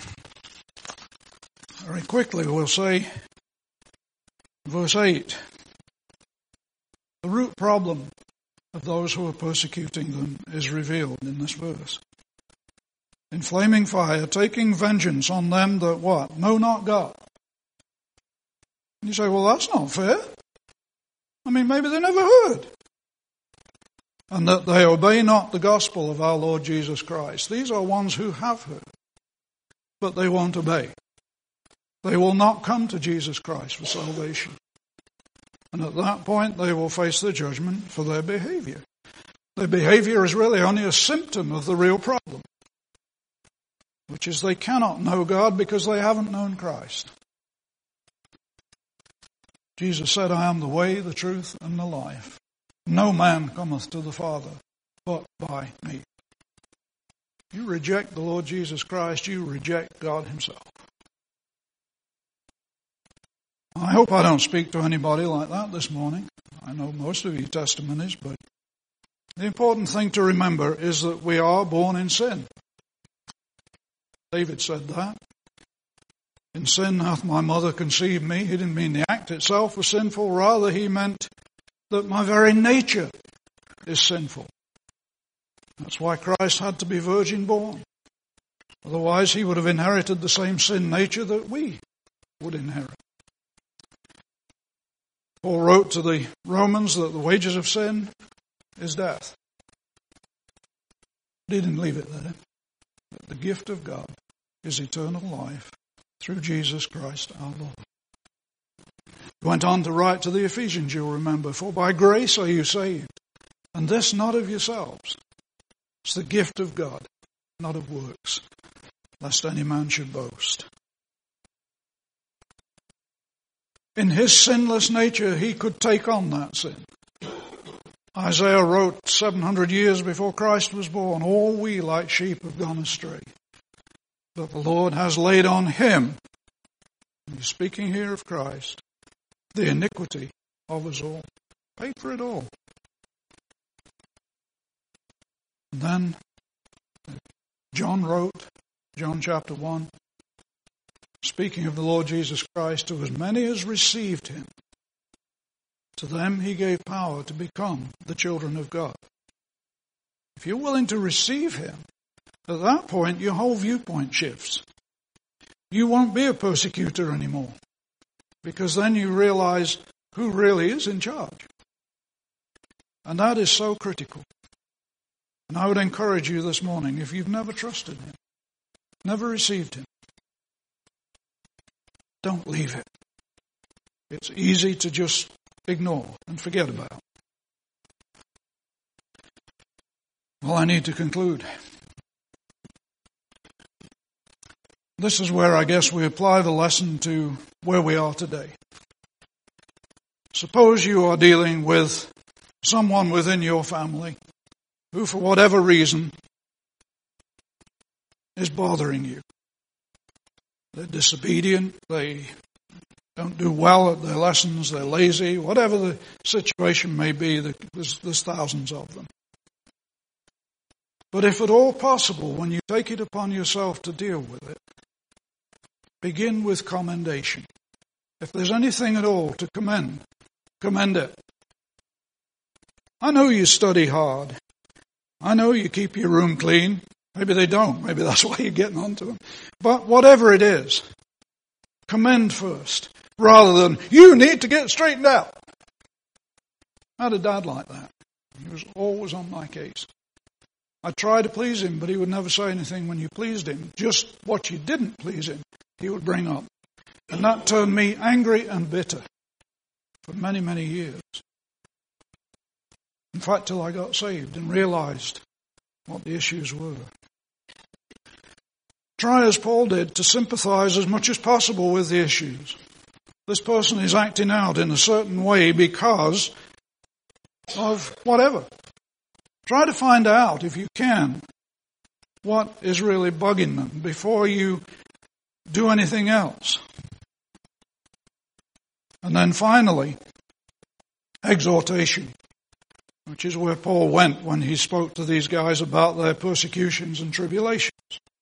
very quickly we'll say, verse 8, the root problem of those who are persecuting them is revealed in this verse. in flaming fire, taking vengeance on them that what? Know not God. And you say, well, that's not fair. I mean, maybe they never heard. And that they obey not the gospel of our Lord Jesus Christ. These are ones who have heard, but they won't obey. They will not come to Jesus Christ for salvation. And at that point, they will face the judgment for their behavior. Their behavior is really only a symptom of the real problem, which is they cannot know God because they haven't known Christ. Jesus said, I am the way, the truth, and the life. No man cometh to the Father but by me. You reject the Lord Jesus Christ, you reject God himself. I hope I don't speak to anybody like that this morning. I know most of your testimonies, but the important thing to remember is that we are born in sin. David said that. In sin hath my mother conceived me. He didn't mean the act itself was sinful. Rather, he meant that my very nature is sinful. That's why Christ had to be virgin born. Otherwise, he would have inherited the same sin nature that we would inherit. Paul wrote to the Romans that the wages of sin is death. He didn't leave it there. But the gift of God is eternal life through Jesus Christ our Lord. He went on to write to the Ephesians, you'll remember, for by grace are you saved, and this not of yourselves. It's the gift of God, not of works, lest any man should boast. In his sinless nature, he could take on that sin. Isaiah wrote 700 years before Christ was born, all we like sheep have gone astray. But the Lord has laid on him, and he's speaking here of Christ, the iniquity of us all. Paid for it all. And then John wrote, John chapter 1, speaking of the Lord Jesus Christ, to as many as received him, to them he gave power to become the children of God. If you're willing to receive him, at that point your whole viewpoint shifts. You won't be a persecutor anymore, because then you realize who really is in charge. And that is so critical. And I would encourage you this morning, if you've never trusted him, never received him, don't leave it. It's easy to just ignore and forget about. Well, I need to conclude. This is where I guess we apply the lesson to where we are today. Suppose you are dealing with someone within your family who, for whatever reason, is bothering you. They're disobedient, they don't do well at their lessons, they're lazy, whatever the situation may be, there's thousands of them. But if at all possible, when you take it upon yourself to deal with it, begin with commendation. If there's anything at all to commend it. I know you study hard. I know you keep your room clean. Maybe they don't. Maybe that's why you're getting onto them. But whatever it is, commend first, rather than, you need to get straightened out. I had a dad like that. He was always on my case. I tried to please him, but he would never say anything when you pleased him. Just what you didn't please him, he would bring up. And that turned me angry and bitter for many, many years. In fact, till I got saved and realized what the issues were. Try, as Paul did, to sympathize as much as possible with the issues. This person is acting out in a certain way because of whatever. Try to find out, if you can, what is really bugging them before you do anything else. And then finally, exhortation, which is where Paul went when he spoke to these guys about their persecutions and tribulations.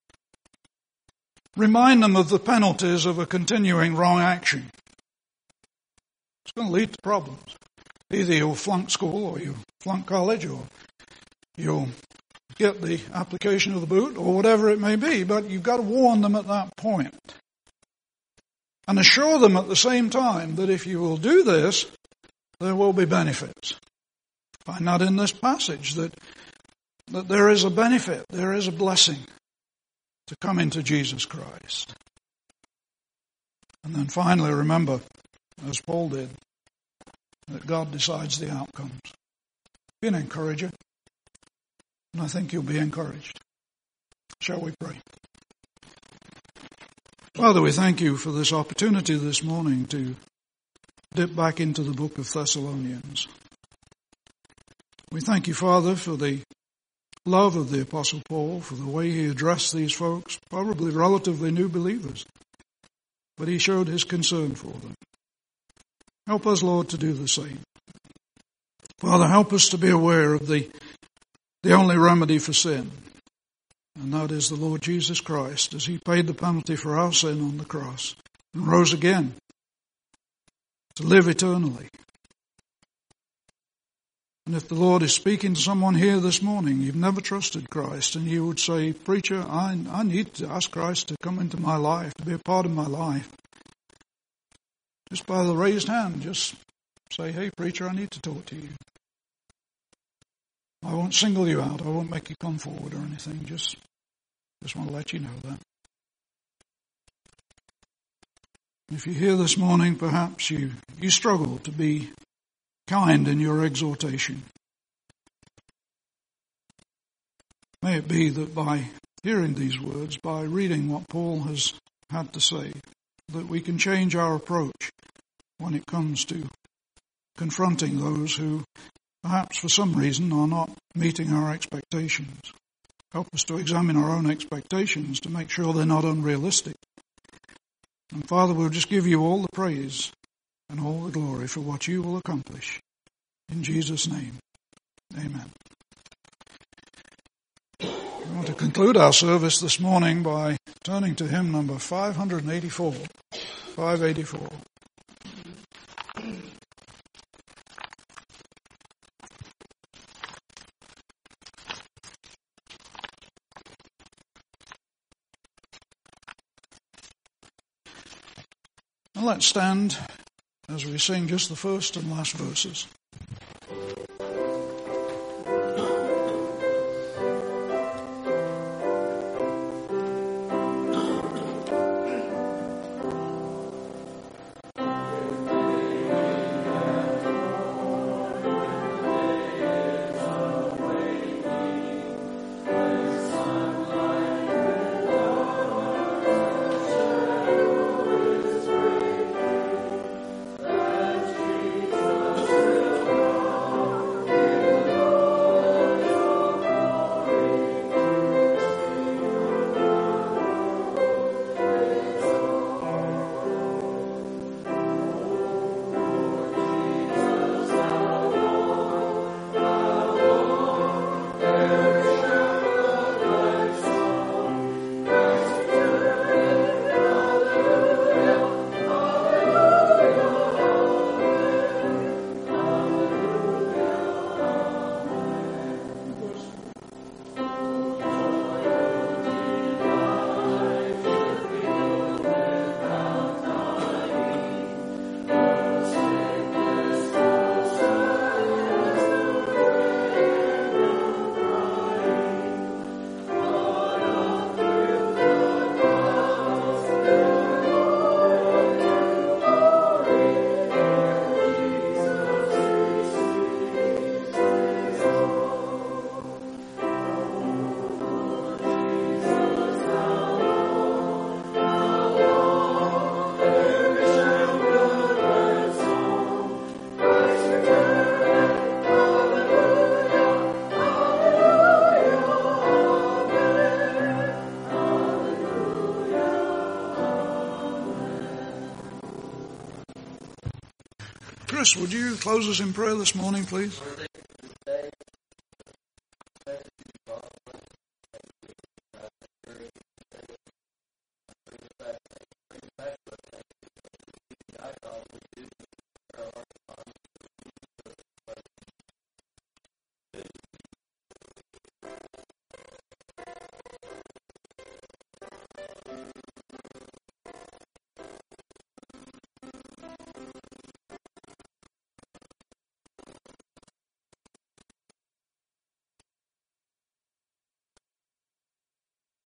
Remind them of the penalties of a continuing wrong action. It's going to lead to problems. Either you'll flunk school, or you'll flunk college, or you'll get the application of the boot or whatever it may be, but you've got to warn them at that point. And assure them at the same time that if you will do this, there will be benefits. Find that in this passage, that there is a benefit, there is a blessing to come into Jesus Christ. And then finally remember, as Paul did, that God decides the outcomes. Be an encourager, and I think you'll be encouraged. Shall we pray? Father, we thank you for this opportunity this morning to dip back into the book of Thessalonians. We thank you, Father, for the love of the Apostle Paul, for the way he addressed these folks, probably relatively new believers, but he showed his concern for them. Help us, Lord, to do the same. Father, help us to be aware of the only remedy for sin, and that is the Lord Jesus Christ, as he paid the penalty for our sin on the cross and rose again to live eternally. And if the Lord is speaking to someone here this morning, you've never trusted Christ, and you would say, preacher, I need to ask Christ to come into my life, to be a part of my life. Just by the raised hand, just say, hey, preacher, I need to talk to you. I won't single you out. I won't make you come forward or anything. Just want to let you know that. If you're here this morning, perhaps you struggle to be kind in your exhortation. May it be that by hearing these words, by reading what Paul has had to say, that we can change our approach when it comes to confronting those who perhaps for some reason are not meeting our expectations. Help us to examine our own expectations to make sure they're not unrealistic. And Father, we'll just give you all the praise and all the glory for what you will accomplish. In Jesus' name, amen. We want to conclude our service this morning by turning to hymn number 584. 584. And let's stand as we sing just the first and last verses. Chris, would you close us in prayer this morning, please?